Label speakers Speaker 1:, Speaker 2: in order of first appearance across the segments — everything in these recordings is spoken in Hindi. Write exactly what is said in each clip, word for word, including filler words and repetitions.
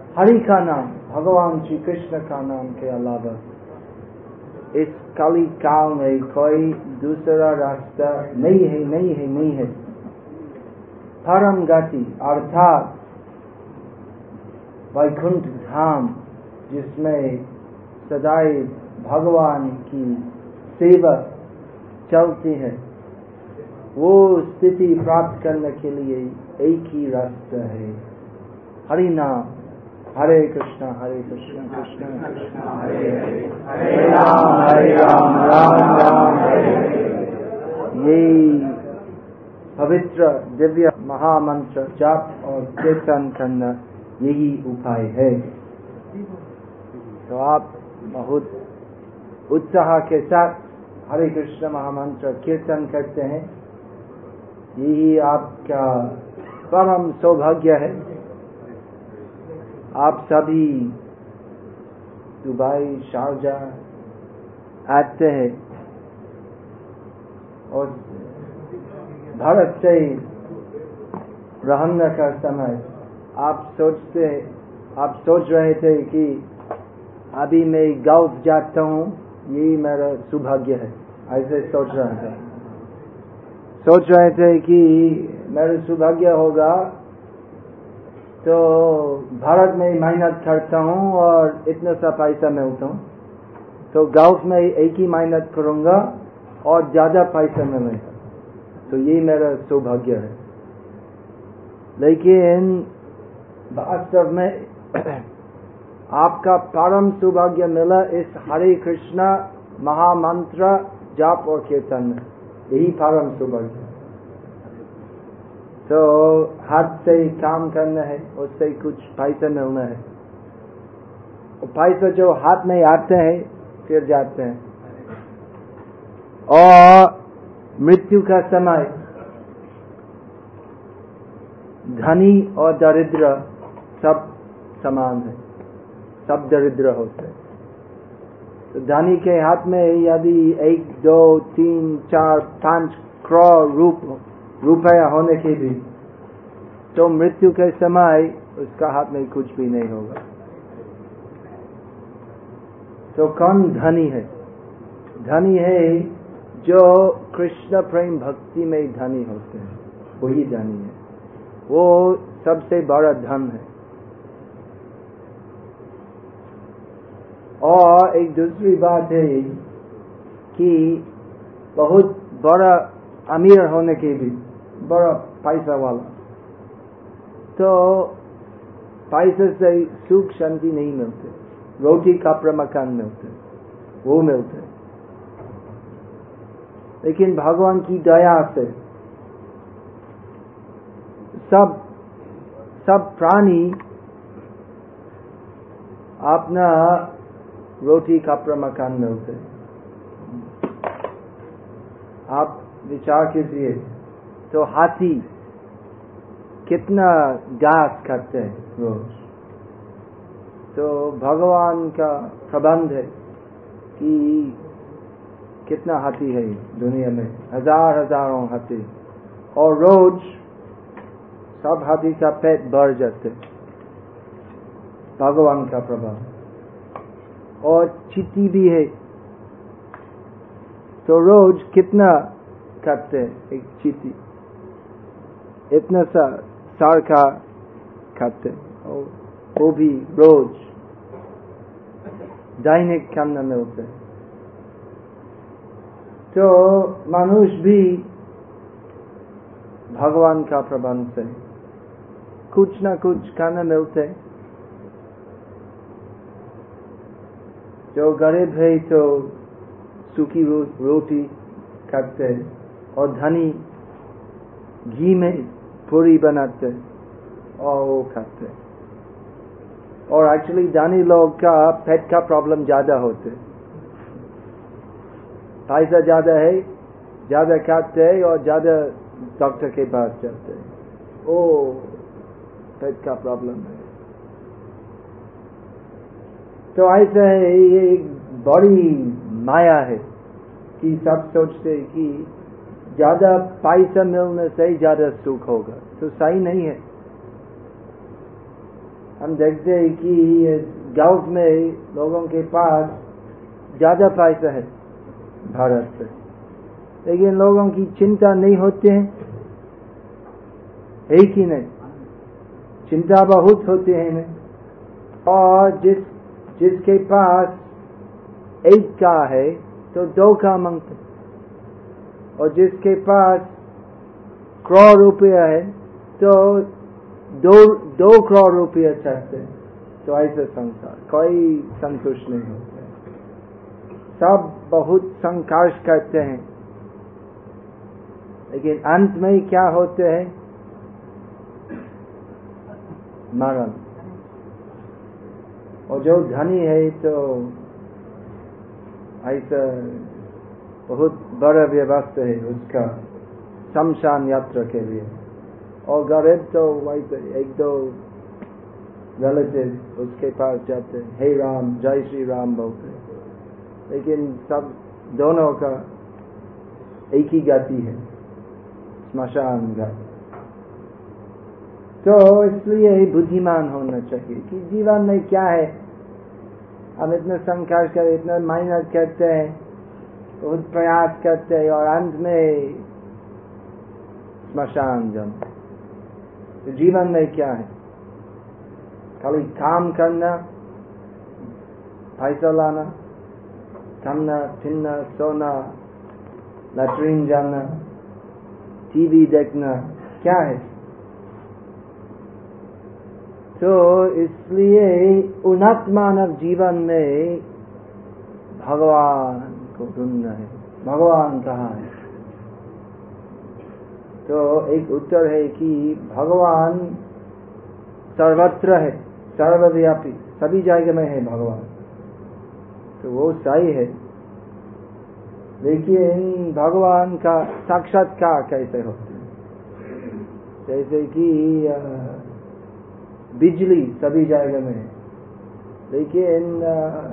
Speaker 1: हरि का नाम, भगवान श्री कृष्ण का नाम के अलावा इस कली काल में कोई दूसरा रास्ता नहीं है, नहीं है, नहीं है। परम गति अर्थात वैकुंठ धाम, जिसमें सदैव भगवान की सेवा चलती है, वो स्थिति प्राप्त करने के लिए एक ही रास्ता है, हरि नाम। हरे कृष्णा हरे कृष्णा कृष्ण कृष्ण हरे हरे, हरे राम हरे राम राम राम हरे हरे। ये पवित्र दिव्य महामंत्र जाप और कीर्तन करना यही उपाय है। तो आप बहुत उत्साह के साथ हरे कृष्ण महामंत्र कीर्तन करते हैं, यही आपका परम सौभाग्य है। आप सभी दुबई शारजाह आते हैं और भारत से रहने का समय आप सोचते आप सोच रहे थे कि अभी मैं गल्फ जाता हूँ, यही मेरा सौभाग्य है, ऐसे सोच रहा था। सोच रहे थे कि मेरा सौभाग्य होगा तो भारत में मेहनत करता हूँ और इतना सा पैसा मिलता हूँ, तो गल्फ में एक ही मेहनत करूँगा और ज्यादा पैसा मिलेगा, तो ये मेरा सौभाग्य है। लेकिन वास्तव में आपका परम सौभाग्य मिला इस हरे कृष्णा महामंत्र जाप और कीर्तन में, यही परम सौभाग्य। तो हाथ से काम करना है, उससे कुछ पैसा मिलना है, और पैसा जो हाथ में आते हैं फिर जाते हैं, और मृत्यु का समय धनी और दरिद्र सब समान है, सब दरिद्र होते हैं। तो धनी के हाथ में यदि एक दो तीन चार पांच करोड़ रूप रुपया होने के भी, तो मृत्यु के समय उसका हाथ में कुछ भी नहीं होगा। तो कौन धनी है? धनी है जो कृष्ण प्रेम भक्ति में धनी होते हैं, वही धनी है, वो सबसे बड़ा धन है। और एक दूसरी बात है कि बहुत बड़ा अमीर होने के भी, बड़ा पैसा वाला, तो पैसे से सुख शांति नहीं मिलते, रोटी कपड़ा मकान मिलते, वो मिलते। लेकिन भगवान की दया से सब सब प्राणी अपना रोटी कपड़ा मकान मिलते। आप विचार कीजिए, तो हाथी कितना घास खाते हैं रोज, तो भगवान का प्रबंध है कि कितना हाथी है दुनिया में, हजार हजारों हाथी, और रोज सब हाथी का पेट भर जाते, भगवान का प्रबंध। और चींटी भी है, तो रोज कितना खाते हैं एक चींटी, इतना सा सार का खाते, और वो भी रोज दैनिक खाना मिलते। तो मनुष्य भी भगवान का प्रबंध से कुछ ना कुछ खाना मिलते। जो गरीब है तो सूखी रो, रोटी खाते, और धनी घी में पूरी बनाते और वो खाते। और एक्चुअली धनी लोग का पेट का प्रॉब्लम ज्यादा होते, पैसा ज्यादा है, ज्यादा खाते हैं और ज्यादा डॉक्टर के पास जाते हैं, ओ पेट का प्रॉब्लम है। तो ऐसा है, ये एक बड़ी माया है कि सब सोचते हैं कि ज्यादा पैसा मिलने से ज्यादा सुख होगा, तो सही नहीं है। हम देखते हैं कि गल्फ में लोगों के पास ज्यादा पैसा है भारत से, लेकिन लोगों की चिंता नहीं होते हैं, है कि नहीं? चिंता बहुत होते हैं में। और जिस जिसके पास एक का है तो दो का मांगते, और जिसके पास करोड़ रुपया है तो दो दो करोड़ रुपया चाहते हैं। तो ऐसा संसार कोई संतुष्ट नहीं होता, सब बहुत संघर्ष करते हैं, लेकिन अंत में क्या होते हैं? मरण। और जो धनी है तो ऐसा बहुत बड़ा व्यवस्था है उसका शमशान यात्रा के लिए, और गरीब तो वैसे एक दो रिलेटिव उसके पास जाते हैं, हे राम जय श्री राम बोलते, लेकिन सब दोनों का एक ही गति है, स्मशान गति। तो इसलिए बुद्धिमान होना चाहिए कि जीवन में क्या है, हम इतना संघर्ष करते, इतना मेहनत करते हैं, बहुत प्रयास करते हैं, और अंत में स्मशान जन्म। तो जीवन में क्या है? खाली काम करना, पैसा लाना, खाना पीना, सोना, लैट्रिन जाना, टीवी देखना, क्या है? तो इसलिए उन्नत मानव जीवन में भगवान को ढूंढना है। भगवान कहाँ है? तो एक उत्तर है कि भगवान सर्वत्र है, सर्वव्यापी, सभी जगह में है भगवान। तो वो सही है, लेकिन भगवान का साक्षात्कार कैसे होते हैं? जैसे कि बिजली सभी जगह में है, लेकिन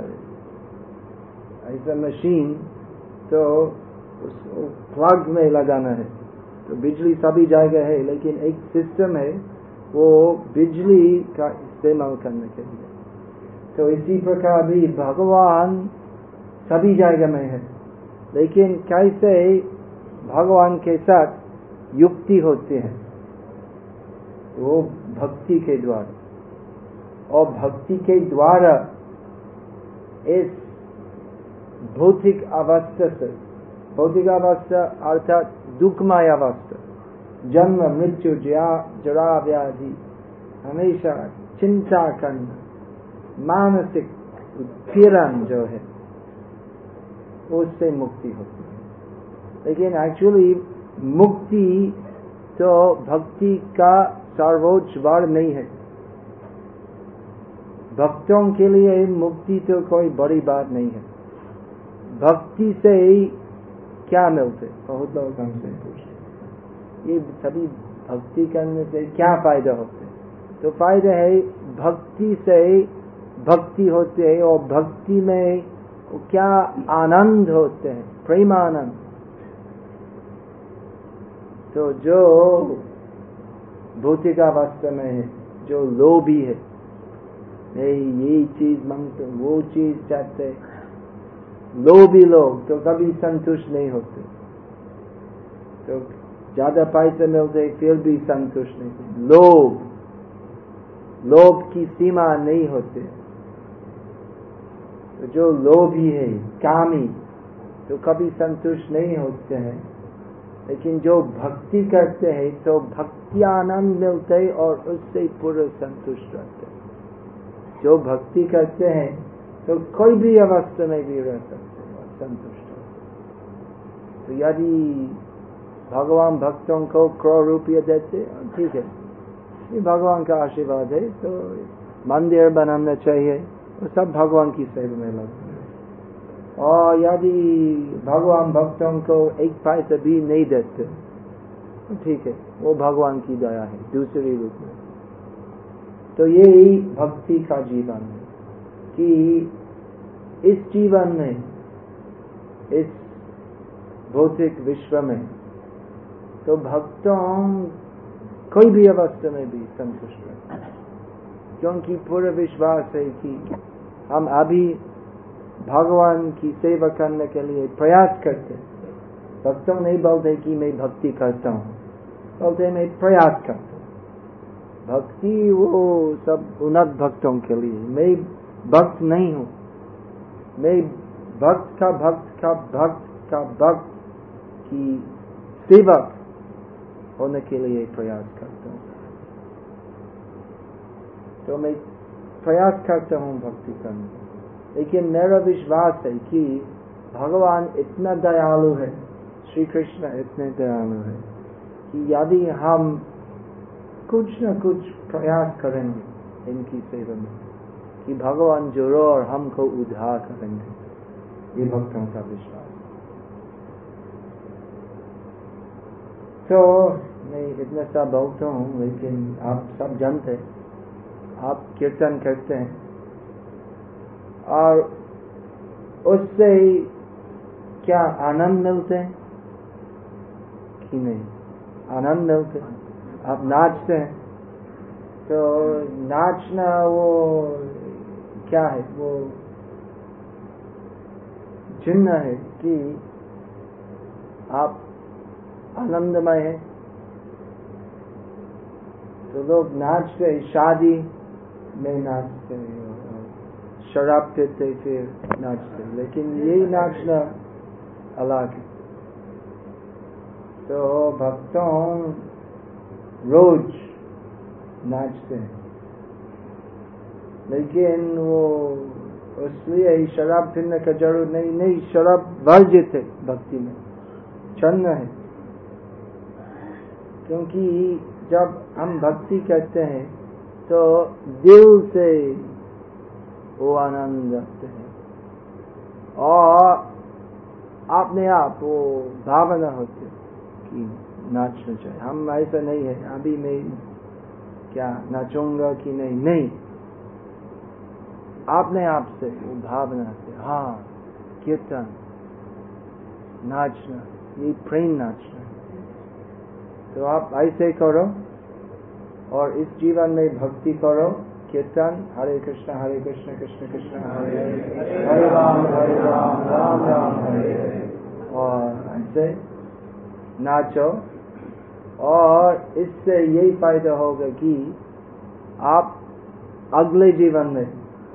Speaker 1: ऐसा मशीन तो उसको प्लग में लगाना है, तो बिजली सभी जगह है, लेकिन एक सिस्टम है वो बिजली का इस्तेमाल करने के लिए। तो इसी प्रकार भी भगवान सभी जगह में है, लेकिन कैसे भगवान के साथ युक्ति होती है? वो भक्ति के द्वारा, और भक्ति के द्वारा इस भौतिक अवस्था से, भौतिक अवस्था अर्थात दुखमय अवस्था, जन्म मृत्यु जरा व्याधि, हमेशा चिंता करना, मानसिक उत्पीड़न जो है उससे मुक्ति होती है। लेकिन एक्चुअली मुक्ति तो भक्ति का सर्वोच्च वर नहीं है। भक्तों के लिए मुक्ति तो कोई बड़ी बात नहीं है। भक्ति से क्या मिलते? बहुत लोग हमसे पूछते ये सभी भक्ति करने से क्या फायदा होते? तो फायदा है भक्ति से भक्ति होते है, और भक्ति में क्या आनंद होते हैं, प्रेमानंद। तो जो भौतिक अवस्था में है, जो लोभी है, ये चीज मांगते, वो चीज चाहते, लोभी लोग तो कभी संतुष्ट नहीं होते। तो ज्यादा पैसे मिलते फिर भी संतुष्ट नहीं होते। लोभ लोभ की सीमा नहीं होते। तो जो लोभी है, कामी, तो कभी संतुष्ट नहीं होते हैं। लेकिन जो भक्ति करते हैं तो भक्ति आनंद मिलते और उससे पूरे संतुष्ट रहते हैं। जो भक्ति करते हैं तो कोई भी अवस्था में भी रह सकते हैं और संतुष्ट होते। तो यदि भगवान भक्तों को करोड़ रुपया देते, ठीक है, ये भगवान का आशीर्वाद है, तो मंदिर बनाना चाहिए, और सब भगवान की सेवा में लगते हैं। और यदि भगवान भक्तों को एक पैसा भी नहीं देते, तो ठीक है, वो भगवान की दया है दूसरे रूप में। तो यही भक्ति का जीवन है कि इस जीवन में, इस भौतिक विश्व में, तो भक्तों कोई भी अवस्था में भी संतुष्ट रहते हैं। क्योंकि पूरा विश्वास है कि हम अभी भगवान की सेवा करने के लिए प्रयास करते। भक्तों नहीं बोलते कि मैं भक्ति करता हूँ, बोलते मैं प्रयास करता हूँ। भक्ति वो सब उन्नत भक्तों के लिए, मैं भक्त नहीं हूँ। मैं भक्त का भक्त का भक्त का भक्त की सेवक होने के लिए प्रयास करता हूँ। तो मैं प्रयास करता हूँ भक्ति करने, लेकिन मेरा विश्वास है कि भगवान इतना दयालु है, श्री कृष्ण इतने दयालु है कि यदि हम कुछ न कुछ प्रयास करेंगे इनकी सेवा में, कि भगवान जरूर हमको उद्धार करेंगे। ये भक्तों का विश्वास। तो मैं इतना सा बोलता हूँ, लेकिन आप सब जानते हैं, आप कीर्तन करते हैं और उससे क्या आनंद मिलते हैं कि नहीं? आनंद मिलते हैं। आप नाचते हैं तो नाचना वो क्या है? वो चिन्ह है कि आप आनंदमय है। तो लोग नाचते, शादी में नाचते, शराब पीते फिर नाचते, लेकिन यही नाचना अलग है। तो भक्तों रोज नाचते हैं, लेकिन वो इसलिए शराब पीने का जरूरत नहीं। नहीं, शराब वर्जित है भक्ति में, छन्न है। क्योंकि जब हम भक्ति करते हैं तो दिल से वो आनंद रखते हैं और अपने आप वो भावना होती है कि नाचना चाहिए। हम ऐसा नहीं है अभी मैं क्या नाचूंगा कि नहीं, नहीं, अपने आप से वो भावना से, हाँ कीर्तन नाचना, ये प्रेम नाचना। तो आप ऐसे करो और इस जीवन में भक्ति करो, कीर्तन, हरे कृष्ण हरे कृष्ण कृष्ण कृष्ण हरे हरे, हरे राम हरे राम राम राम हरे हरे, और ऐसे नाचो। और इससे यही फायदा होगा कि आप अगले जीवन में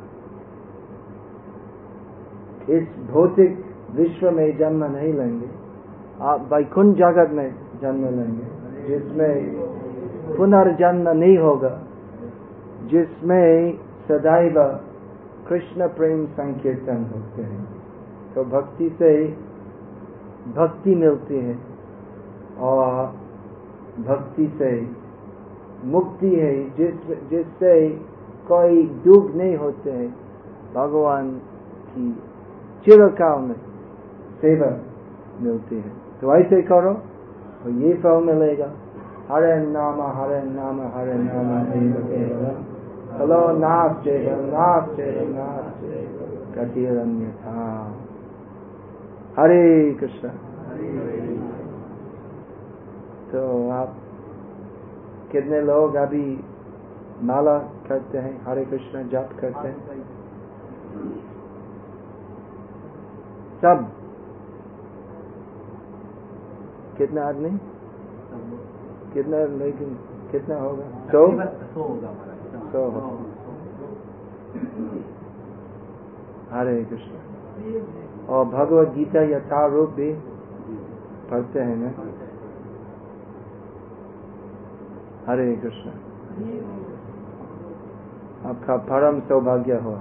Speaker 1: इस भौतिक विश्व में जन्म नहीं लेंगे, आप वैकुंठ जगत में जन्म लेंगे, जिसमें पुनर्जन्म नहीं होगा, जिसमें सदैव कृष्ण प्रेम संकीर्तन होते हैं। तो भक्ति से भक्ति मिलती है और भक्ति से मुक्ति है, जिस जिससे कोई दुख नहीं होते हैं। भगवान की चिरकाल में सेवा मिलती है। तो ऐसे करो और ये फल मिलेगा। हरे नाम हरे नाम हरे नाम हलो नास्ते नास्ते नास्ते गतिरन्यथा। हरे कृष्ण। तो आप कितने लोग अभी माला करते हैं, हरे कृष्ण जाप करते हैं? सब? कितना आदमी? कितना, लेकिन कितना होगा? सौ सौ होगा। हरे कृष्ण। और भगवद गीता यथारूप भी पढ़ते हैं ना? हरे कृष्ण। आपका परम सौभाग्य हो।